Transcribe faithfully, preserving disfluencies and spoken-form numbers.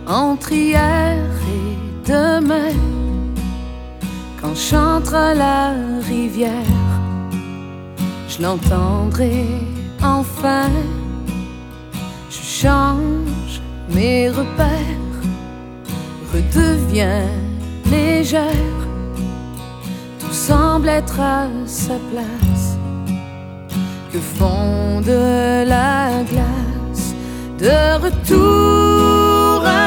entre hier et demain, quand chantera la rivière, je l'entendrai enfin. Je change mes repères, redeviens légère, tout semble être à sa place. Le fond de la glace, de retour